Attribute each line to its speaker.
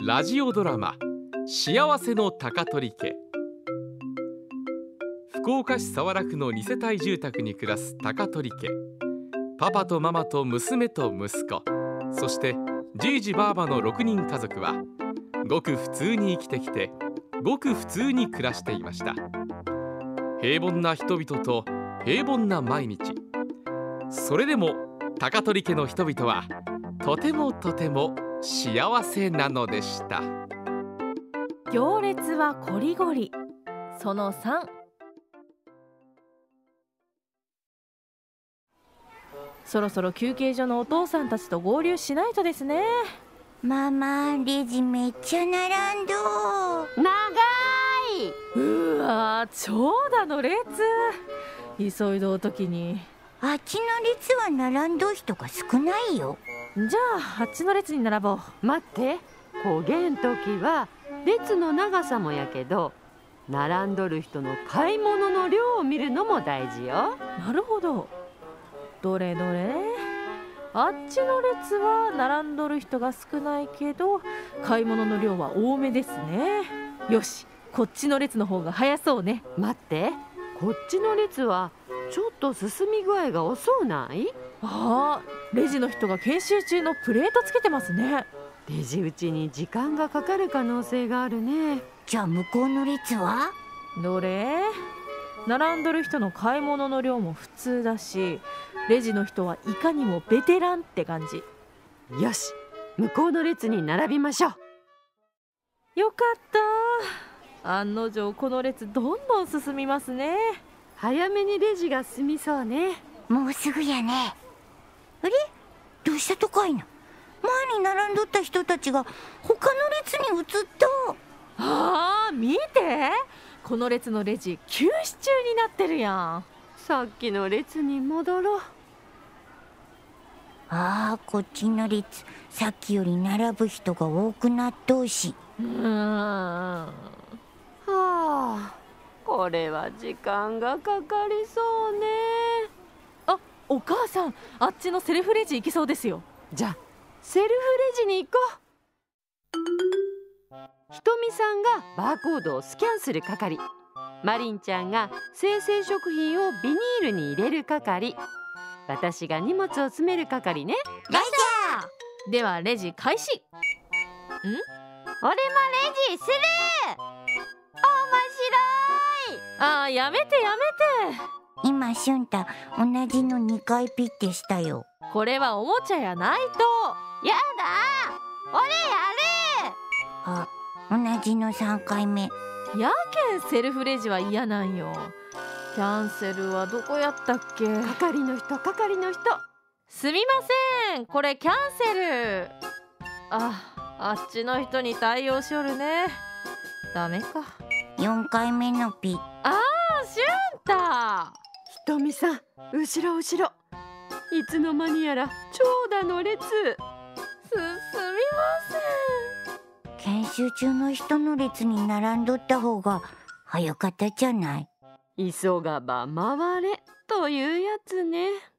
Speaker 1: ラジオドラマ幸せの高取家。福岡市早良区の2世帯住宅に暮らす高取家。パパとママと娘と息子、そしてじいじばあばの6人家族はごく普通に生きてきて、ごく普通に暮らしていました。平凡な人々と平凡な毎日。それでも高取家の人々はとてもとても幸せなのでした。
Speaker 2: 行列はこりごり。その3。そろそろ休憩所のお父さんたちと合流しないとですね。
Speaker 3: ママ、レジめっちゃ並んど。
Speaker 4: 長い。
Speaker 2: うわ、長蛇の列。急いどうときに。
Speaker 3: あっちの列は並んど人が少ないよ。
Speaker 2: じゃああっちの列に並ぼう。
Speaker 4: 待って、こげんときは列の長さもやけど、並んどる人の買い物の量を見るのも大事よ。
Speaker 2: なるほど。どれどれ。あっちの列は並んどる人が少ないけど、買い物の量は多めですね。よし、こっちの列の方が早そうね。
Speaker 4: 待って、こっちの列はちょっと進み具合が遅うない？
Speaker 2: ああ、レジの人が研修中のプレートつけてますね。
Speaker 4: レジ打ちに時間がかかる可能性があるね。
Speaker 3: じゃあ向こうの列は？
Speaker 2: どれ？並んどる人の買い物の量も普通だし、レジの人はいかにもベテランって感じ。
Speaker 4: よし、向こうの列に並びましょう。
Speaker 2: よかった。案の定この列どんどん進みますね。
Speaker 4: 早めにレジが済みそうね。
Speaker 3: もうすぐやね。あれ、どうしたとかいな。前に並んどった人たちが他の列に移った。
Speaker 2: ああ、見て、この列のレジ休止中になってるやん。
Speaker 4: さっきの列に戻ろう。
Speaker 3: ああ、こっちの列さっきより並ぶ人が多くなっとうし。
Speaker 4: はあ、これは時間がかかりそうね。
Speaker 2: あ、お母さん、あっちのセルフレジ行きそうですよ。
Speaker 4: じゃあセルフレジに行こう。ひとみさんがバーコードをスキャンする係、マリンちゃんが生鮮食品をビニールに入れる係、私が荷物を詰める係ね。
Speaker 3: ライ
Speaker 2: ザー。ではレジ開始。
Speaker 3: 俺もレジする。面
Speaker 2: あー、やめてやめて。
Speaker 3: 白い。今しゅんた同じの2回ピッてしたよ。
Speaker 2: これはおもちゃやないと。
Speaker 3: やだ、俺やる。あ、同じの3回目。
Speaker 2: やけんセルフレジは嫌なんよ。キャンセルはどこやったっけ。
Speaker 4: 係の人。
Speaker 2: すみません、これキャンセル。あっちの人に対応しよるね。ダメか。
Speaker 3: 4回目のピ。
Speaker 2: しゅんた。
Speaker 4: ひとみさん、後ろ。いつの間にやら長蛇の列。
Speaker 2: すみま
Speaker 3: 研修中の人の列に並んどった方が早かったじゃない。
Speaker 4: 急がば回れというやつね。